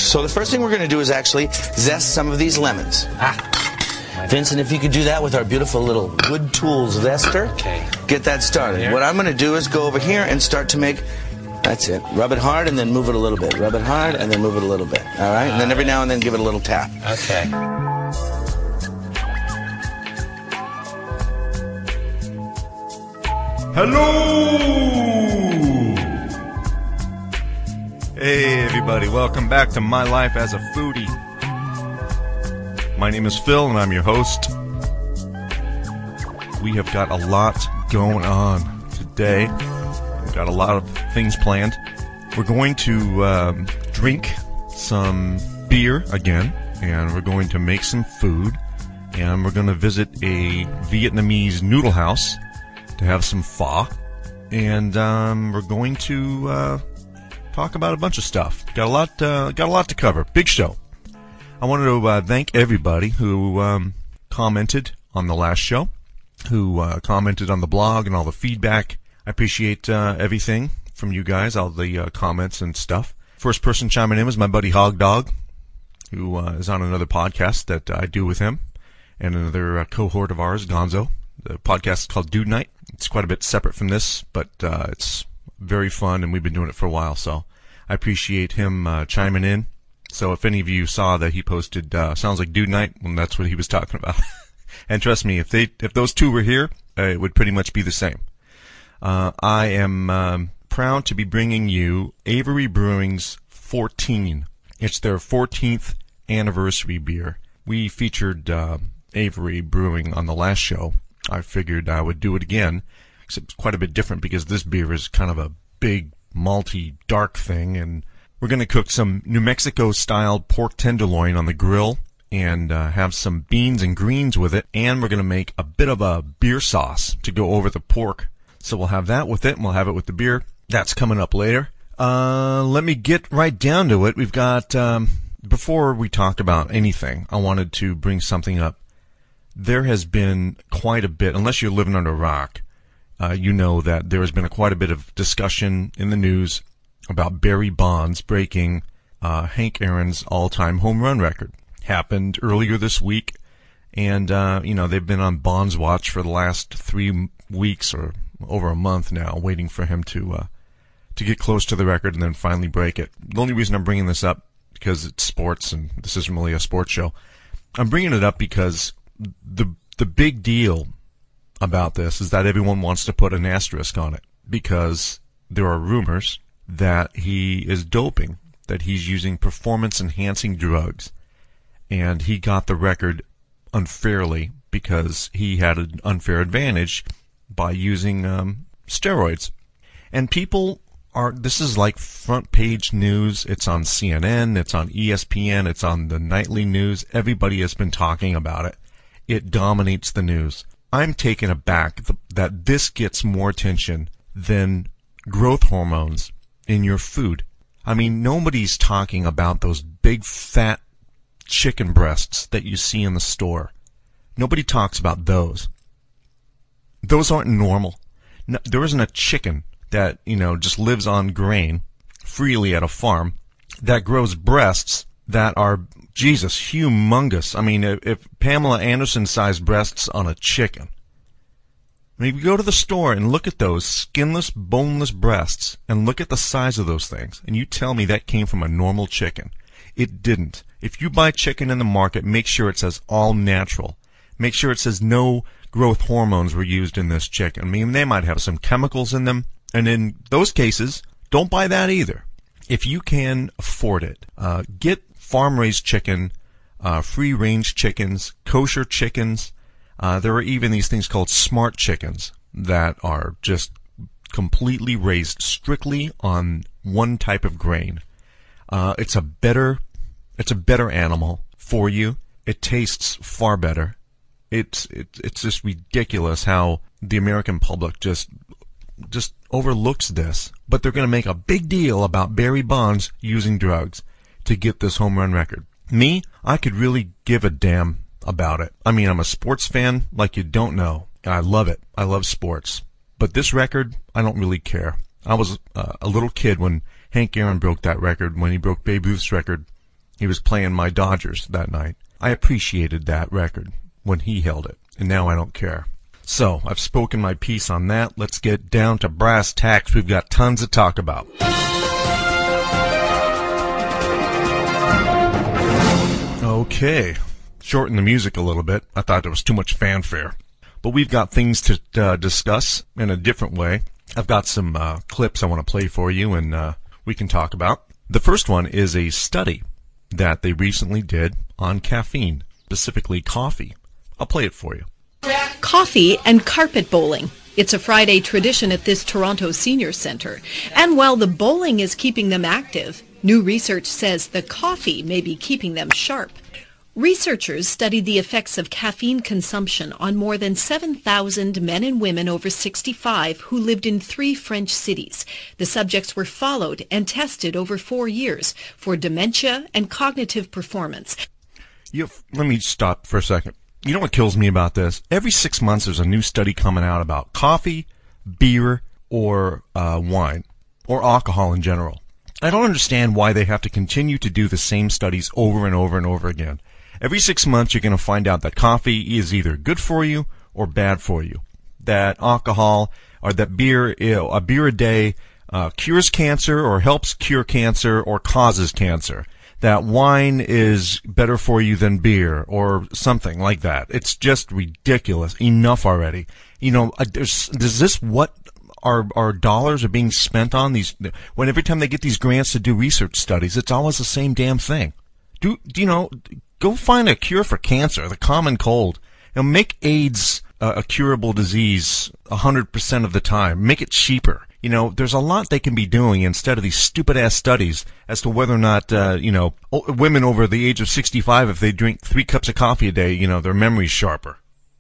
So the first thing we're going to do is actually zest some of these lemons. Vincent, if you could do that with our beautiful little wood tools zester, get that started. Here. What I'm going to do is go over here and start to make, that's it, rub it hard and then move it a little bit. Rub it hard and then move it a little bit. All right? And then every now and then give it a little tap. Okay. Hello! Hey everybody, welcome back to My Life as a Foodie. My name is Phil and I'm your host. We have got a lot going on today. We've got a lot of things planned. We're going to drink some beer again, and we're going to make some food, and we're going to visit a Vietnamese noodle house to have some pho, and we're going to talk about a bunch of stuff. Got a lot to cover. Big show. I wanted to thank everybody who commented on the last show, who commented on the blog and all the feedback. I appreciate everything from you guys, all the comments and stuff. First person chiming in was my buddy Hog Dog, who is on another podcast that I do with him, and another cohort of ours, Gonzo. The podcast is called Dude Night. It's quite a bit separate from this, but it's very fun, and we've been doing it for a while, so I appreciate him chiming in. So if any of you saw that he posted Sounds Like Dude Night, well, that's what he was talking about. And trust me, if those two were here, it would pretty much be the same. I am proud to be bringing you Avery Brewing's 14. It's their 14th anniversary beer. We featured Avery Brewing on the last show. I figured I would do it again, except it's quite a bit different because this beer is kind of a big, malty, dark thing, and we're going to cook some New Mexico-style pork tenderloin on the grill and have some beans and greens with it, and we're going to make a bit of a beer sauce to go over the pork. So we'll have that with it, and we'll have it with the beer. That's coming up later. Let me get right down to it. We've got, before we talk about anything, I wanted to bring something up. There has been quite a bit, unless you're living under a rock, you know that there has been quite a bit of discussion in the news about Barry Bonds breaking Hank Aaron's all-time home run record. Happened earlier this week, and they've been on Bonds watch for the last 3 weeks or over a month now, waiting for him to get close to the record and then finally break it. The only reason I'm bringing this up, because it's sports and this isn't really a sports show, I'm bringing it up because the big deal about this is that everyone wants to put an asterisk on it, because there are rumors that he is doping, that he's using performance-enhancing drugs, and he got the record unfairly because he had an unfair advantage by using steroids. And people this is like front page news. It's on CNN, it's on ESPN, it's on the nightly news. Everybody has been talking about it. It dominates the news. I'm taken aback that this gets more attention than growth hormones in your food. I mean, nobody's talking about those big fat chicken breasts that you see in the store. Nobody talks about those. Those aren't normal. No, there isn't a chicken that, just lives on grain freely at a farm that grows breasts that are, Jesus, humongous. I mean, if Pamela Anderson-sized breasts on a chicken. I mean, if you go to the store and look at those skinless, boneless breasts and look at the size of those things, and you tell me that came from a normal chicken. It didn't. If you buy chicken in the market, make sure it says all natural. Make sure it says no growth hormones were used in this chicken. I mean, they might have some chemicals in them, and in those cases, don't buy that either. If you can afford it, get farm-raised chicken, free-range chickens, kosher chickens. There are even these things called smart chickens that are just completely raised strictly on one type of grain. It's a better animal for you. It tastes far better. It's just ridiculous how the American public just overlooks this. But they're going to make a big deal about Barry Bonds using drugs to get this home run record. Me, I could really give a damn about it. I mean, I'm a sports fan like you don't know, and I love it. I love sports. But this record, I don't really care. I was a little kid when Hank Aaron broke that record, when he broke Babe Ruth's record He was playing my Dodgers that night. I appreciated that record when he held it, and now I don't care. So, I've spoken my piece on that. Let's get down to brass tacks. We've got tons to talk about. Okay. Shorten the music a little bit. I thought there was too much fanfare. But we've got things to discuss in a different way. I've got some clips I want to play for you, and we can talk about. The first one is a study that they recently did on caffeine, specifically coffee. I'll play it for you. Coffee and carpet bowling. It's a Friday tradition at this Toronto Senior Centre. And while the bowling is keeping them active, new research says the coffee may be keeping them sharp. Researchers studied the effects of caffeine consumption on more than 7,000 men and women over 65 who lived in 3 French cities. The subjects were followed and tested over 4 years for dementia and cognitive performance. Let me stop for a second. You know what kills me about this? Every 6 months there's a new study coming out about coffee, beer, or wine, or alcohol in general. I don't understand why they have to continue to do the same studies over and over and over again. Every 6 months you're going to find out that coffee is either good for you or bad for you. That alcohol or that beer, a beer a day cures cancer or helps cure cancer or causes cancer. That wine is better for you than beer or something like that. It's just ridiculous. Enough already. You know, is this what our dollars are being spent on? These, when every time they get these grants to do research studies, it's always the same damn thing. Do you know, go find a cure for cancer, the common cold. You know, make AIDS a curable disease 100% of the time. Make it cheaper. You know, there's a lot they can be doing instead of these stupid-ass studies as to whether or not, women over the age of 65, if they drink 3 cups of coffee a day, you know, their memory's sharper.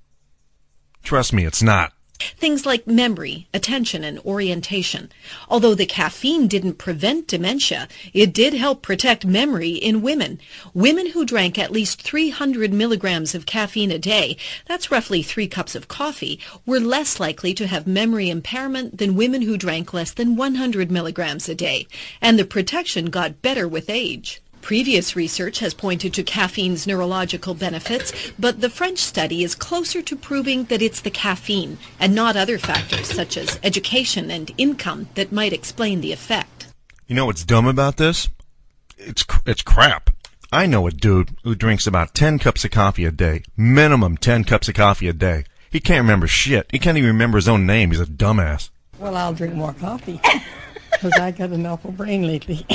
Trust me, it's not. Things like memory, attention, and orientation. Although the caffeine didn't prevent dementia, it did help protect memory in women. Women who drank at least 300 milligrams of caffeine a day, that's roughly 3 cups of coffee, were less likely to have memory impairment than women who drank less than 100 milligrams a day. And the protection got better with age. Previous research has pointed to caffeine's neurological benefits, but the French study is closer to proving that it's the caffeine and not other factors such as education and income that might explain the effect. You know what's dumb about this? It's crap. I know a dude who drinks about 10 cups of coffee a day. Minimum 10 cups of coffee a day. He can't remember shit. He can't even remember his own name. He's a dumbass. Well, I'll drink more coffee because I got an awful brain lately.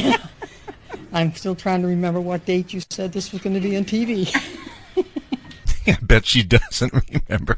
I'm still trying to remember what date you said this was going to be on TV. I bet she doesn't remember.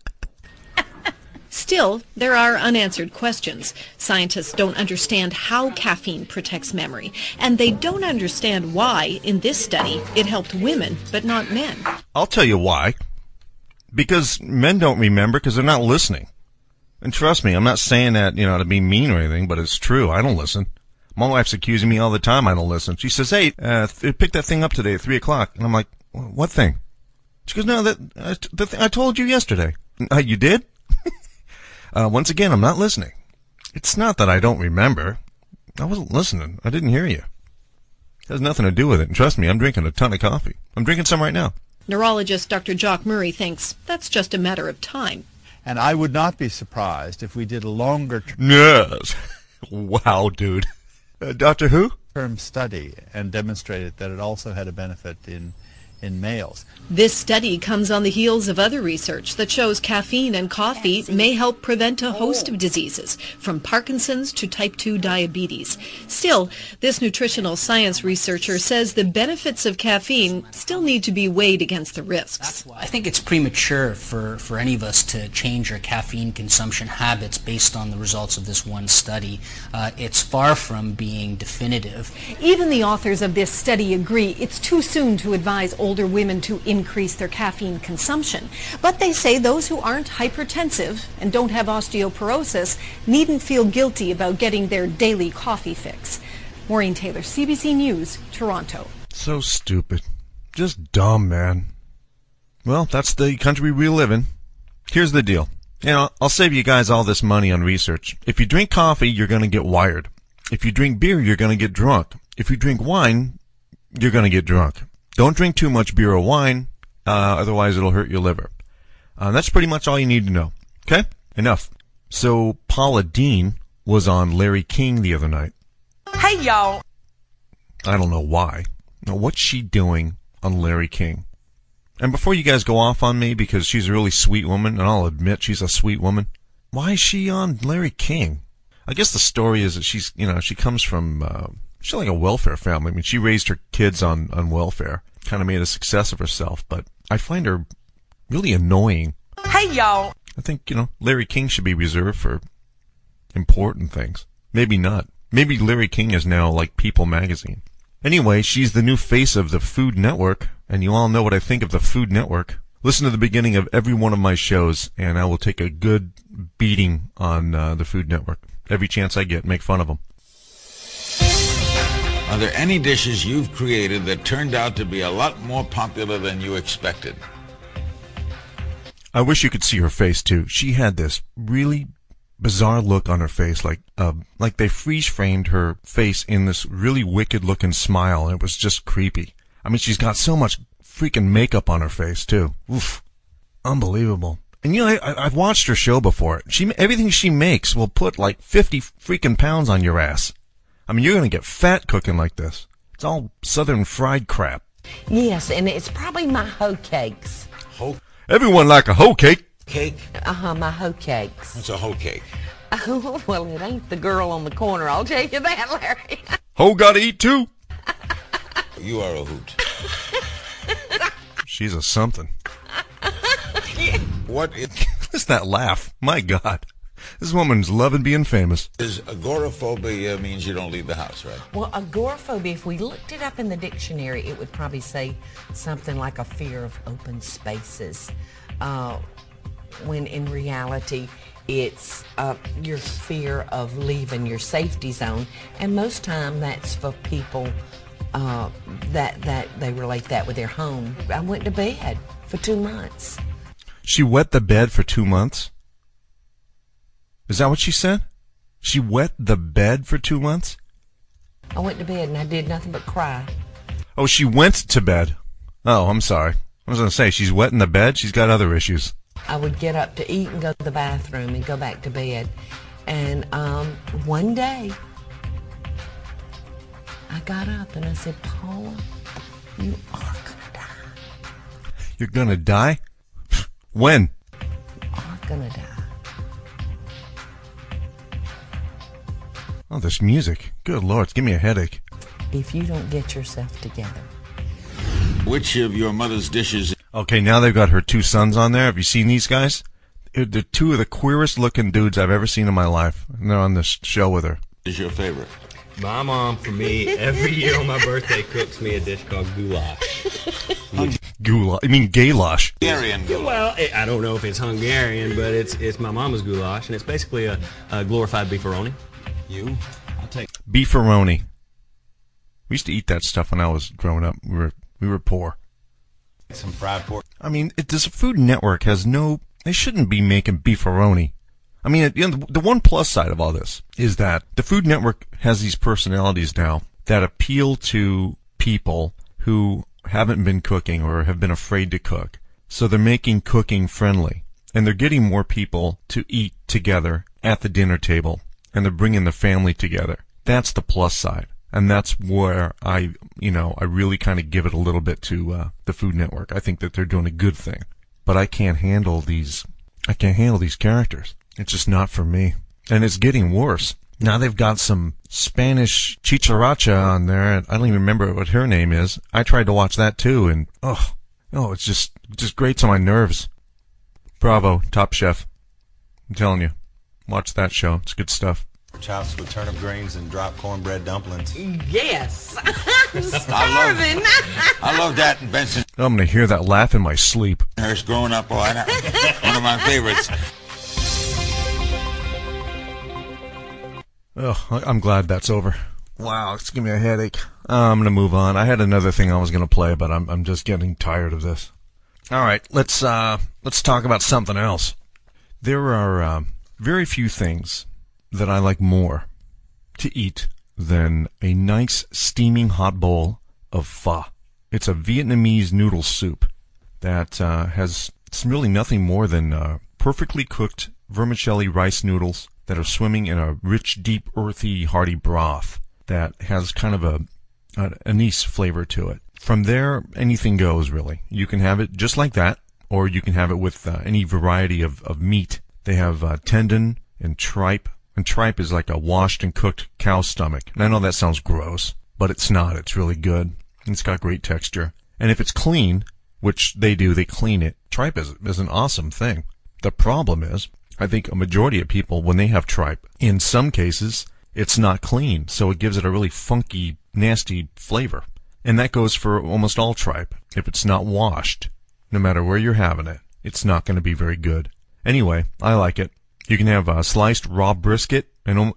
Still, there are unanswered questions. Scientists don't understand how caffeine protects memory, and they don't understand why, in this study, it helped women but not men. I'll tell you why. Because men don't remember because they're not listening. And trust me, I'm not saying that, you know, to be mean or anything, but it's true. I don't listen. My wife's accusing me all the time I don't listen. She says, hey, pick that thing up today at 3 o'clock. And I'm like, what thing? She goes, no, I told you yesterday. You did? Once again, I'm not listening. It's not that I don't remember. I wasn't listening. I didn't hear you. It has nothing to do with it. And trust me, I'm drinking a ton of coffee. I'm drinking some right now. Neurologist Dr. Jock Murray thinks that's just a matter of time. And I would not be surprised if we did a longer Yes. Wow, dude. Doctor who? term study and demonstrated that it also had a benefit in males. This study comes on the heels of other research that shows caffeine and coffee may help prevent a host of diseases, from Parkinson's to type 2 diabetes. Still, this nutritional science researcher says the benefits of caffeine still need to be weighed against the risks. I think it's premature for any of us to change our caffeine consumption habits based on the results of this one study. It's far from being definitive. Even the authors of this study agree it's too soon to advise older women to increase their caffeine consumption. But they say those who aren't hypertensive and don't have osteoporosis needn't feel guilty about getting their daily coffee fix. Maureen Taylor, CBC News, Toronto. So stupid. Just dumb, man. Well, that's the country we live in. Here's the deal. You know, I'll save you guys all this money on research. If you drink coffee, you're going to get wired. If you drink beer, you're going to get drunk. If you drink wine, you're going to get drunk. Don't drink too much beer or wine, otherwise it'll hurt your liver. That's pretty much all you need to know. Okay? Enough. So, Paula Deen was on Larry King the other night. Hey, y'all. I don't know why. Now, what's she doing on Larry King? And before you guys go off on me, because she's a really sweet woman, and I'll admit she's a sweet woman, why is she on Larry King? I guess the story is that she comes from, she's like a welfare family. I mean, she raised her kids on welfare, kind of made a success of herself, but I find her really annoying. Hey, y'all. I think, Larry King should be reserved for important things. Maybe not. Maybe Larry King is now like People magazine. Anyway, she's the new face of the Food Network, and you all know what I think of the Food Network. Listen to the beginning of every one of my shows, and I will take a good beating on the Food Network. Every chance I get, make fun of them. Are there any dishes you've created that turned out to be a lot more popular than you expected? I wish you could see her face, too. She had this really bizarre look on her face, like they freeze-framed her face in this really wicked-looking smile, and it was just creepy. I mean, she's got so much freaking makeup on her face, too. Oof. Unbelievable. And, I've watched her show before. Everything she makes will put, 50 freaking pounds on your ass. I mean, you're going to get fat cooking like this. It's all southern fried crap. Yes, and it's probably my hoe cakes. Everyone like a hoe cake. Cake? My hoe cakes. What's a hoe cake? Oh, well, it ain't the girl on the corner, I'll tell you that, Larry. Hoe gotta eat too. You are a hoot. She's a something. What is that laugh? My God. This woman's loving being famous. Agoraphobia means you don't leave the house, right? Well, agoraphobia, if we looked it up in the dictionary, it would probably say something like a fear of open spaces. When in reality, it's your fear of leaving your safety zone. And most time that's for people that they relate that with their home. I went to bed for 2 months. She wet the bed for 2 months? Is that what she said? She wet the bed for 2 months? I went to bed and I did nothing but cry. Oh, she went to bed. Oh, I'm sorry. I was going to say, she's wet in the bed? She's got other issues. I would get up to eat and go to the bathroom and go back to bed. And one day, I got up and I said, Paula, you are going to die. You're going to die? When? You are going to die. Oh, this music. Good Lord, it's giving me a headache. If you don't get yourself together. Which of your mother's dishes... Okay, now they've got her 2 sons on there. Have you seen these guys? They're 2 of the queerest looking dudes I've ever seen in my life. And they're on this show with her. ...is your favorite? My mom, for me, every year on my birthday, cooks me a dish called goulash. Goulash? I mean gaylash. Hungarian goulash. Well, I don't know if it's Hungarian, but it's my mama's goulash, and it's basically a glorified beefaroni. You? I'll take... Beefaroni. We used to eat that stuff when I was growing up. We were poor. Some fried pork. I mean, this Food Network has they shouldn't be making beefaroni. I mean, the one plus side of all this is that the Food Network has these personalities now that appeal to people who haven't been cooking or have been afraid to cook. So they're making cooking friendly. And they're getting more people to eat together at the dinner table. And they're bringing the family together. That's the plus side. And that's where I really kind of give it a little bit to the Food Network. I think that they're doing a good thing. But I can't handle these characters. It's just not for me. And it's getting worse. Now they've got some Spanish chicharacha on there, and I don't even remember what her name is. I tried to watch that too, and it's just grates on my nerves. Bravo, Top Chef. I'm telling you, watch that show. It's good stuff. Chops with turnip greens and drop cornbread dumplings. Yes. I'm starving. I love that, Benson. I'm going to hear that laugh in my sleep. Hurst growing up, one of my favorites. Oh, I'm glad that's over. Wow, it's giving me a headache. I'm going to move on. I had another thing I was going to play, but I'm just getting tired of this. All right, let's talk about something else. There are very few things that I like more to eat than a nice steaming hot bowl of pho. It's a Vietnamese noodle soup that it's really nothing more than perfectly cooked vermicelli rice noodles that are swimming in a rich, deep, earthy, hearty broth that has kind of an anise flavor to it. From there, anything goes, really. You can have it just like that, or you can have it with any variety of meat. They have tendon and tripe. And tripe is like a washed and cooked cow stomach. And I know that sounds gross, but it's not. It's really good. It's got great texture. And if it's clean, which they do, they clean it. Tripe is an awesome thing. The problem is, I think a majority of people, when they have tripe, in some cases, it's not clean. So it gives it a really funky, nasty flavor. And that goes for almost all tripe. If it's not washed, no matter where you're having it, it's not going to be very good. Anyway, I like it. You can have a sliced raw brisket, and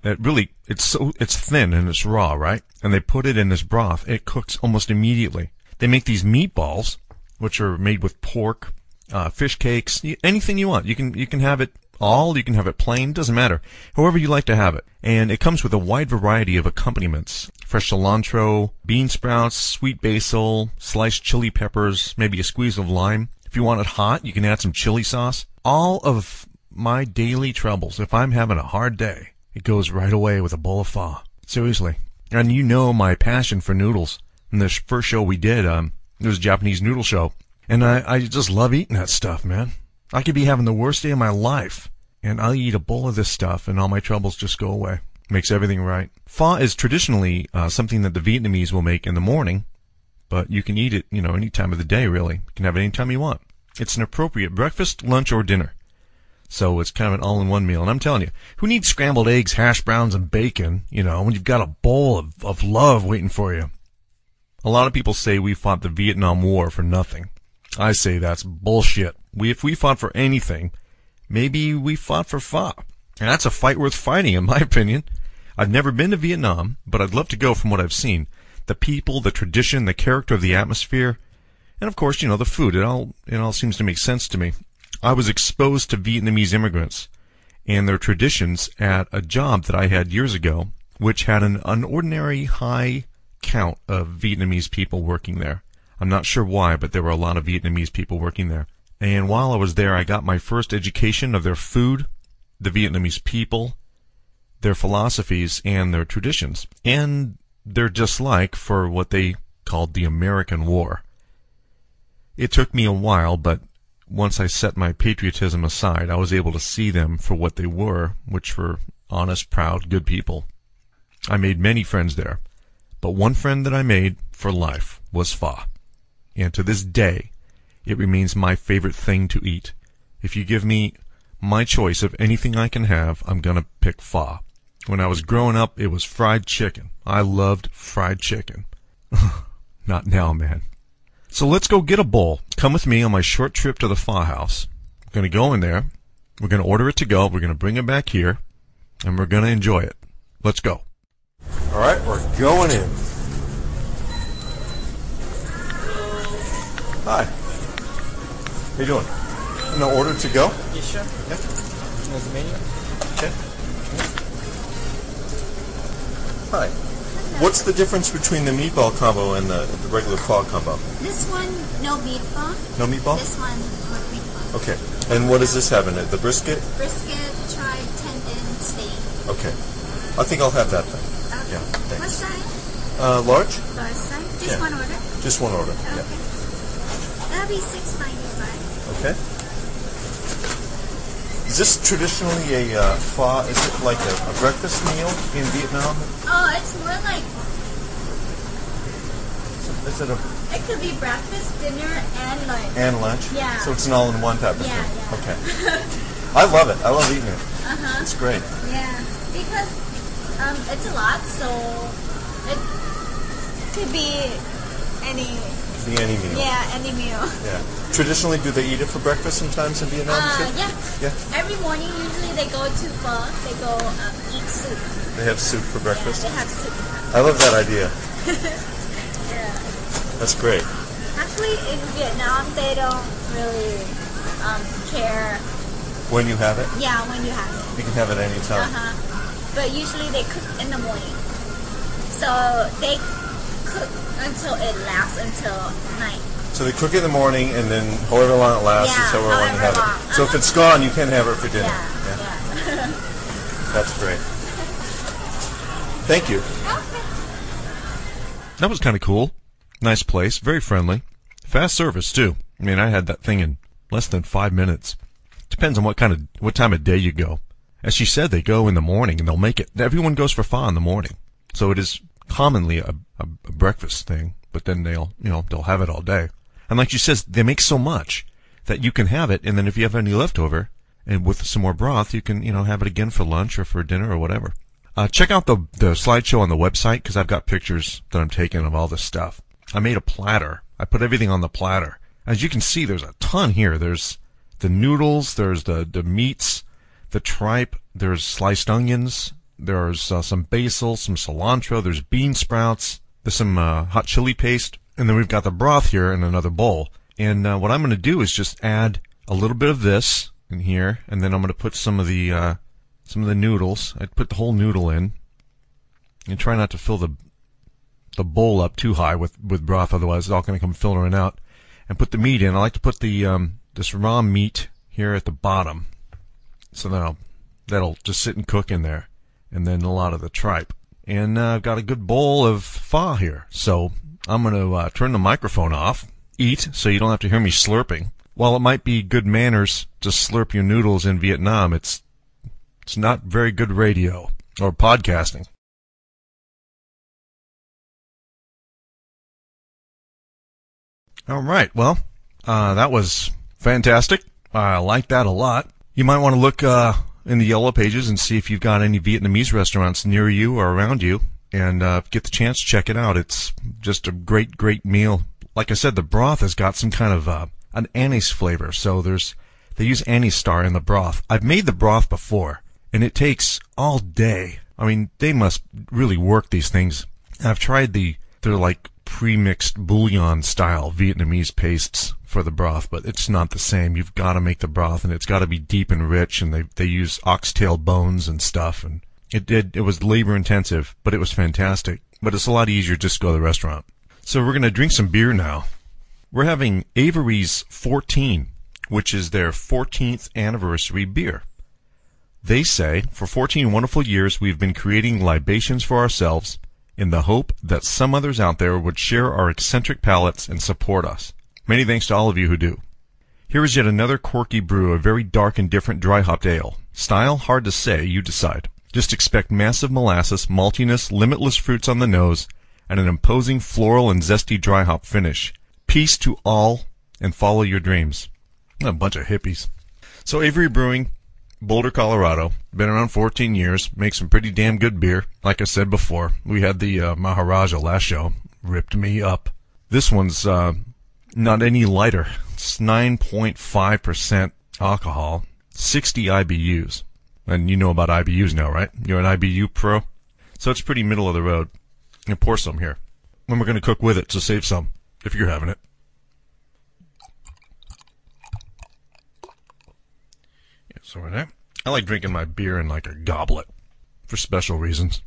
it's thin and it's raw, right? And they put it in this broth. It cooks almost immediately. They make these meatballs, which are made with pork, fish cakes, anything you want. You can have it all. You can have it plain. Doesn't matter. However you like to have it. And it comes with a wide variety of accompaniments: fresh cilantro, bean sprouts, sweet basil, sliced chili peppers, maybe a squeeze of lime. If you want it hot, you can add some chili sauce. All of my daily troubles, if I'm having a hard day, it goes right away with a bowl of pho. Seriously. And you know my passion for noodles. In this first show we did, it was a Japanese noodle show. And I just love eating that stuff, man. I could be having the worst day of my life, and I'll eat a bowl of this stuff, and all my troubles just go away. Makes everything right. Pho is traditionally something that the Vietnamese will make in the morning, but you can eat it, any time of the day, really. You can have it any time you want. It's an appropriate breakfast, lunch, or dinner. So it's kind of an all-in-one meal. And I'm telling you, who needs scrambled eggs, hash browns, and bacon, when you've got a bowl of love waiting for you? A lot of people say we fought the Vietnam War for nothing. I say that's bullshit. If we fought for anything, maybe we fought for pho. And that's a fight worth fighting, in my opinion. I've never been to Vietnam, but I'd love to go from what I've seen. The people, the tradition, the character of the atmosphere, and of course, the food. It all seems to make sense to me. I was exposed to Vietnamese immigrants and their traditions at a job that I had years ago, which had an unordinary high count of Vietnamese people working there. I'm not sure why, but there were a lot of Vietnamese people working there. And while I was there, I got my first education of their food, the Vietnamese people, their philosophies, and their traditions, and their dislike for what they called the American War. It took me a while, but once I set my patriotism aside, I was able to see them for what they were, which were honest, proud, good people. I made many friends there, but one friend that I made for life was pho. And to this day, it remains my favorite thing to eat. If you give me my choice of anything I can have, I'm going to pick pho. When I was growing up, it was fried chicken. I loved fried chicken. Not now, man. So let's go get a bowl. Come with me on my short trip to the pho house. We're going to go in there. We're going to order it to go. We're going to bring it back here. And we're going to enjoy it. Let's go. All right, we're going in. Hi. How you doing? No order to go? Yes, sure. Yeah. There's the menu. Okay. Hi. What's the difference between the meatball combo and the regular pho combo? This one, no meatball. No meatball? This one, with meatball. Okay. And what does this have in it? The brisket? Brisket, tripe, tendon, steak. Okay. I think I'll have that then. Okay. Yeah, thanks. What size? Large? Large size? Just one order? Just one order, Okay. yeah. That'll be $6.95. Okay. Is this traditionally a pho? Is it like a breakfast meal in Vietnam? Oh, it's more like... Is it a... It could be breakfast, dinner, and lunch. And lunch? Yeah. So it's an all-in-one type of Yeah, thing? yeah. Okay. I love it. I love eating it. Uh-huh. It's great. Yeah, because it's a lot, so it could be any... Be any meal. Yeah, any meal. Yeah. Traditionally, do they eat it for breakfast sometimes in Vietnam too? Yeah. Yeah. Every morning, usually they go to pho. They go eat soup. They have soup for breakfast? Yeah, they have soup. I love that idea. Yeah. That's great. Actually, in Vietnam, they don't really care. When you have it? Yeah, when you have it. You can have it any time. But usually they cook in the morning. So they cook until it lasts until night. So they cook it in the morning, and then however long it lasts is however long you have it. So if it's gone, you can't have it for dinner. Yeah. That's great. Thank you. That was kind of cool. Nice place, very friendly. Fast service, too. I mean, I had that thing in less than 5 minutes. Depends on what time of day you go. As she said, they go in the morning, and they'll make it. Everyone goes for pho in the morning. So it is commonly a breakfast thing, but then they'll have it all day. And like she says, they make so much that you can have it, and then if you have any leftover, and with some more broth, you can, have it again for lunch or for dinner or whatever. Check out the slideshow on the website, because I've got pictures that I'm taking of all this stuff. I made a platter. I put everything on the platter. As you can see, there's a ton here. There's the noodles, there's the meats, the tripe, there's sliced onions, there's some basil, some cilantro, there's bean sprouts, there's some hot chili paste, and then we've got the broth here in another bowl. And what I'm going to do is just add a little bit of this in here, and then I'm going to put some of the noodles. I'd put the whole noodle in, and try not to fill the bowl up too high with broth, otherwise it's all going to come filtering out. And put the meat in. I like to put the this raw meat here at the bottom, so that'll just sit and cook in there, and then a lot of the tripe. And I've got a good bowl of pho here, so I'm going to turn the microphone off, eat, so you don't have to hear me slurping. While it might be good manners to slurp your noodles in Vietnam, it's not very good radio or podcasting. All right, well, that was fantastic. I like that a lot. You might want to look in the Yellow Pages and see if you've got any Vietnamese restaurants near you or around you, and get the chance to check it out. It's just a great, great meal. Like I said, the broth has got some kind of an anise flavor, so they use anise star in the broth. I've made the broth before, and it takes all day. I mean, they must really work these things. I've tried they're like pre-mixed bouillon-style Vietnamese pastes for the broth, but it's not the same. You've got to make the broth, and it's got to be deep and rich, and they use oxtail bones and stuff, and it was labor-intensive, but it was fantastic. But it's a lot easier just to go to the restaurant. So we're going to drink some beer now. We're having Avery's 14, which is their 14th anniversary beer. They say, for 14 wonderful years, we've been creating libations for ourselves in the hope that some others out there would share our eccentric palates and support us. Many thanks to all of you who do. Here is yet another quirky brew, a very dark and different dry hopped ale. Style, hard to say, you decide. Just expect massive molasses, maltiness, limitless fruits on the nose, and an imposing floral and zesty dry hop finish. Peace to all, and follow your dreams. A bunch of hippies. So Avery Brewing, Boulder, Colorado. Been around 14 years. Makes some pretty damn good beer. Like I said before, we had the Maharaja last show. Ripped me up. This one's not any lighter. It's 9.5% alcohol, 60 IBUs. And you know about IBUs now, right? You're an IBU pro. So it's pretty middle of the road. And pour some here. And we're going to cook with it, so save some if you're having it. Yeah, so with that, I like drinking my beer in like a goblet for special reasons.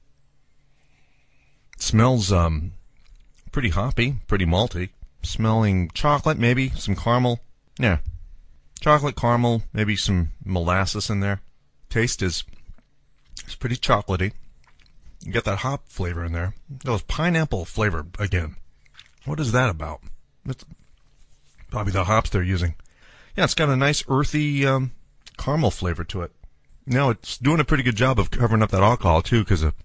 It smells pretty hoppy, pretty malty. Smelling chocolate, maybe some caramel. Yeah, chocolate, caramel, maybe some molasses in there. Taste is pretty chocolatey. You get that hop flavor in there. Those pineapple flavor again. What is that about? It's probably the hops they're using. Yeah, it's got a nice earthy caramel flavor to it. Now it's doing a pretty good job of covering up that alcohol too, because a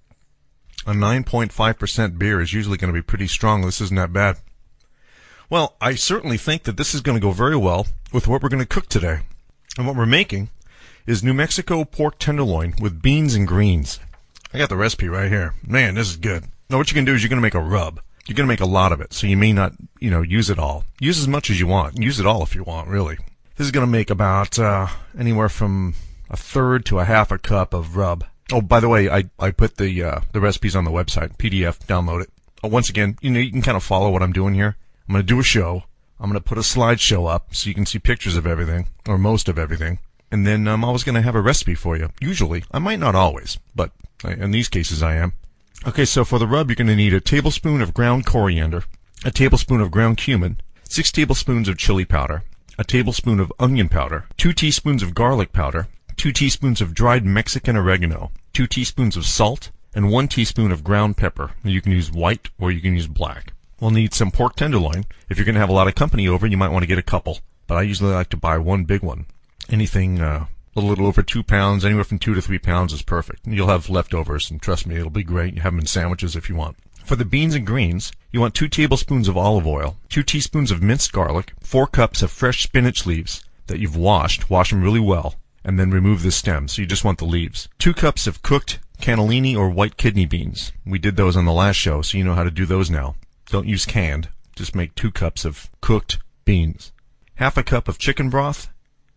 9.5% beer is usually going to be pretty strong. This isn't that bad. Well, I certainly think that this is going to go very well with what we're going to cook today. And what we're making is New Mexico pork tenderloin with beans and greens. I got the recipe right here. Man, this is good. Now what you can do is you're going to make a rub. You're going to make a lot of it, so you may not, use it all. Use as much as you want. Use it all if you want, really. This is going to make about anywhere from a third to a half a cup of rub. Oh, by the way, I put the recipes on the website, PDF, download it. Oh, once again, you can kind of follow what I'm doing here. I'm going to do a show. I'm going to put a slideshow up so you can see pictures of everything, or most of everything. And then I'm always going to have a recipe for you. Usually. I might not always, but in these cases I am. Okay, so for the rub, you're going to need a tablespoon of ground coriander, a tablespoon of ground cumin, 6 tablespoons of chili powder, a tablespoon of onion powder, 2 teaspoons of garlic powder, 2 teaspoons of dried Mexican oregano, 2 teaspoons of salt, and 1 teaspoon of ground pepper. You can use white or you can use black. We'll need some pork tenderloin. If you're going to have a lot of company over, you might want to get a couple, but I usually like to buy one big one. Anything a little over 2 pounds, anywhere from 2 to 3 pounds is perfect. You'll have leftovers, and trust me, it'll be great. You have them in sandwiches if you want. For the beans and greens, you want 2 tablespoons of olive oil, 2 teaspoons of minced garlic, 4 cups of fresh spinach leaves that you've washed. Wash them really well, and then remove the stems, so you just want the leaves. 2 cups of cooked cannellini or white kidney beans. We did those on the last show, so you know how to do those now. Don't use canned. Just make 2 cups of cooked beans. Half a cup of chicken broth,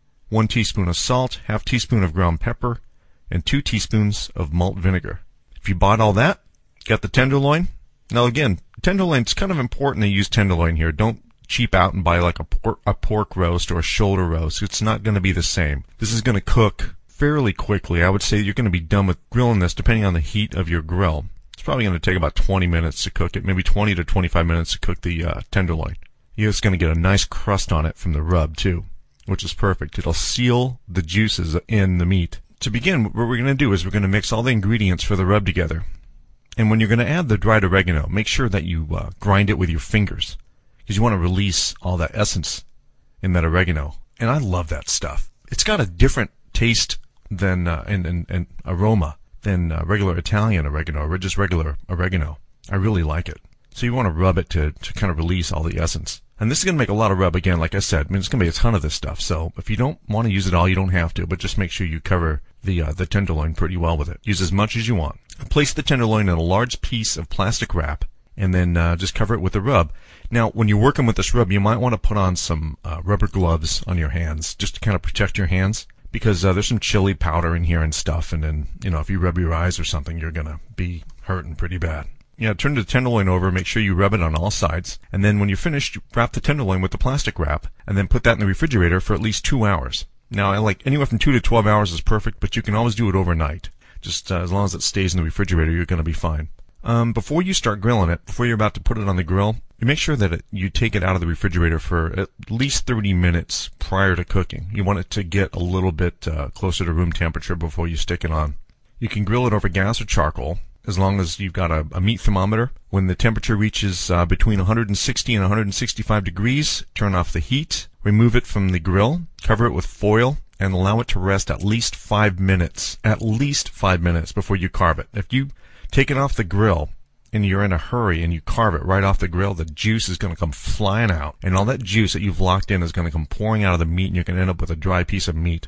1 teaspoon of salt, half teaspoon of ground pepper, and 2 teaspoons of malt vinegar. If you bought all that, got the tenderloin. Now again, tenderloin, it's kind of important to use tenderloin here. Don't cheap out and buy like a pork roast or a shoulder roast. It's not going to be the same. This is going to cook fairly quickly. I would say you're going to be done with grilling this depending on the heat of your grill. It's probably going to take about 20 minutes to cook it, maybe 20 to 25 minutes to cook the tenderloin. You're just going to get a nice crust on it from the rub too, which is perfect. It'll seal the juices in the meat. To begin, what we're going to do is we're going to mix all the ingredients for the rub together. And when you're going to add the dried oregano, make sure that you grind it with your fingers, because you want to release all that essence in that oregano. And I love that stuff. It's got a different taste than and aroma than regular Italian oregano or just regular oregano. I really like it. So you want to rub it to kind of release all the essence. And this is going to make a lot of rub again, like I said. I mean, it's going to be a ton of this stuff. So if you don't want to use it all, you don't have to. But just make sure you cover the tenderloin pretty well with it. Use as much as you want. Place the tenderloin in a large piece of plastic wrap, and then just cover it with the rub. Now, when you're working with this rub, you might want to put on some rubber gloves on your hands, just to kind of protect your hands, because there's some chili powder in here and stuff. And then, if you rub your eyes or something, you're going to be hurting pretty bad. Turn the tenderloin over, make sure you rub it on all sides, and then when you're finished, you wrap the tenderloin with the plastic wrap, and then put that in the refrigerator for at least 2 hours. Now, I like anywhere from 2 to 12 hours is perfect, but you can always do it overnight. Just as long as it stays in the refrigerator, you're going to be fine. Before you start grilling it, before you're about to put it on the grill, you make sure that you take it out of the refrigerator for at least 30 minutes prior to cooking. You want it to get a little bit closer to room temperature before you stick it on. You can grill it over gas or charcoal, as long as you've got a meat thermometer. When the temperature reaches between 160 and 165 degrees, turn off the heat, remove it from the grill, cover it with foil, and allow it to rest at least 5 minutes. At least 5 minutes before you carve it. If you take it off the grill and you're in a hurry and you carve it right off the grill, the juice is going to come flying out. And all that juice that you've locked in is going to come pouring out of the meat, and you're going to end up with a dry piece of meat.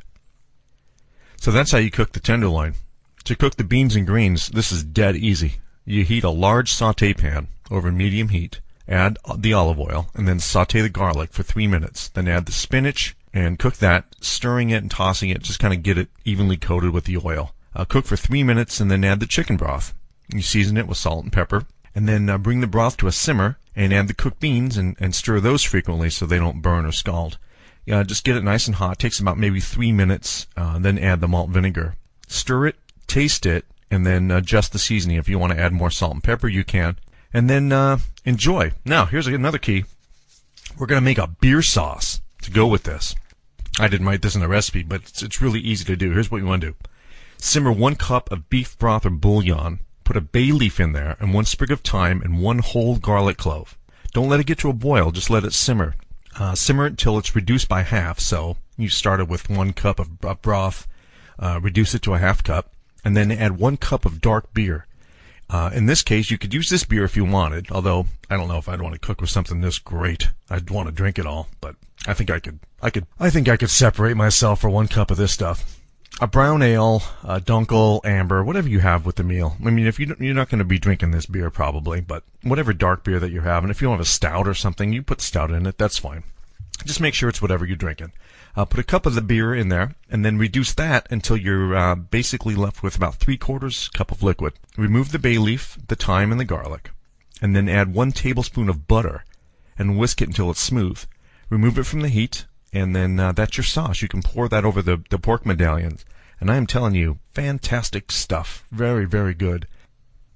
So that's how you cook the tenderloin. To cook the beans and greens, this is dead easy. You heat a large saute pan over medium heat, add the olive oil, and then saute the garlic for 3 minutes. Then add the spinach and cook that, stirring it and tossing it, just kind of get it evenly coated with the oil. Cook for 3 minutes and then add the chicken broth. You season it with salt and pepper, and then bring the broth to a simmer and add the cooked beans and stir those frequently so they don't burn or scald. Just get it nice and hot. It takes about maybe 3 minutes, then add the malt vinegar. Stir it, taste it, and then adjust the seasoning. If you want to add more salt and pepper, you can. And then enjoy. Now, here's another key. We're going to make a beer sauce to go with this. I didn't write this in the recipe, but it's really easy to do. Here's what you want to do. Simmer 1 cup of beef broth or bouillon. Put a bay leaf in there, and 1 sprig of thyme, and 1 whole garlic clove. Don't let it get to a boil. Just let it simmer. Simmer it until it's reduced by half. So you started with 1 cup of broth. Reduce it to a half cup. And then add 1 cup of dark beer. In this case, you could use this beer if you wanted, although I don't know if I'd want to cook with something this great. I'd want to drink it all, but I think I could separate myself for 1 cup of this stuff. A brown ale, a Dunkel, amber, whatever you have with the meal. I mean, if you're not going to be drinking this beer probably, but whatever dark beer that you're having, if you want a stout or something, you put stout in it, that's fine. Just make sure it's whatever you're drinking. Put a cup of the beer in there, and then reduce that until you're basically left with about 3/4 cup of liquid. Remove the bay leaf, the thyme, and the garlic, and then add 1 tablespoon of butter, and whisk it until it's smooth. Remove it from the heat, and then that's your sauce. You can pour that over the pork medallions, and I am telling you, fantastic stuff. Very, very good.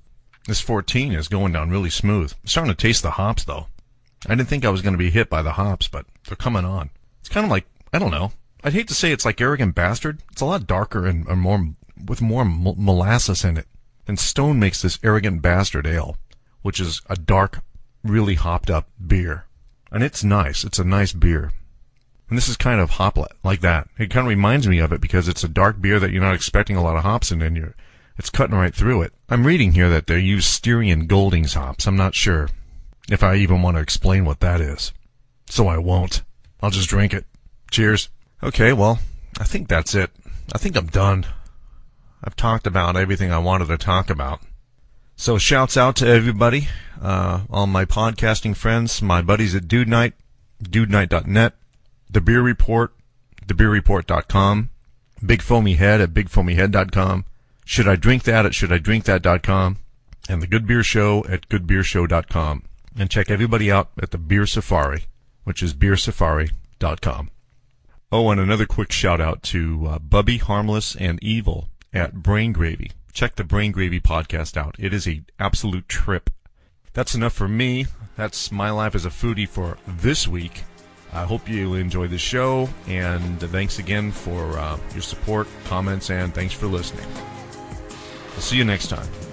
This 14 is going down really smooth. I'm starting to taste the hops, though. I didn't think I was going to be hit by the hops, but they're coming on. It's kind of like, I don't know. I'd hate to say it's like Arrogant Bastard. It's a lot darker and more with more molasses in it. And Stone makes this Arrogant Bastard Ale, which is a dark, really hopped up beer. And it's nice. It's a nice beer. And this is kind of hoplet, like that. It kind of reminds me of it because it's a dark beer that you're not expecting a lot of hops in, and it's cutting right through it. I'm reading here that they use Styrian Goldings hops. I'm not sure if I even want to explain what that is. So I won't. I'll just drink it. Cheers. Okay, well, I think that's it. I think I'm done. I've talked about everything I wanted to talk about. So shouts out to everybody, all my podcasting friends, my buddies at Dude Night, dudenight.net, The Beer Report, thebeerreport.com, Big Foamy Head at bigfoamyhead.com, Should I Drink That at shouldiDrinkThat.com, and The Good Beer Show at goodbeershow.com. And check everybody out at the Beer Safari, which is beersafari.com. Oh, and another quick shout out to Bubby, Harmless, and Evil at Brain Gravy. Check the Brain Gravy podcast out. It is an absolute trip. That's enough for me. That's my life as a foodie for this week. I hope you enjoy the show, and thanks again for your support, comments, and thanks for listening. I'll see you next time.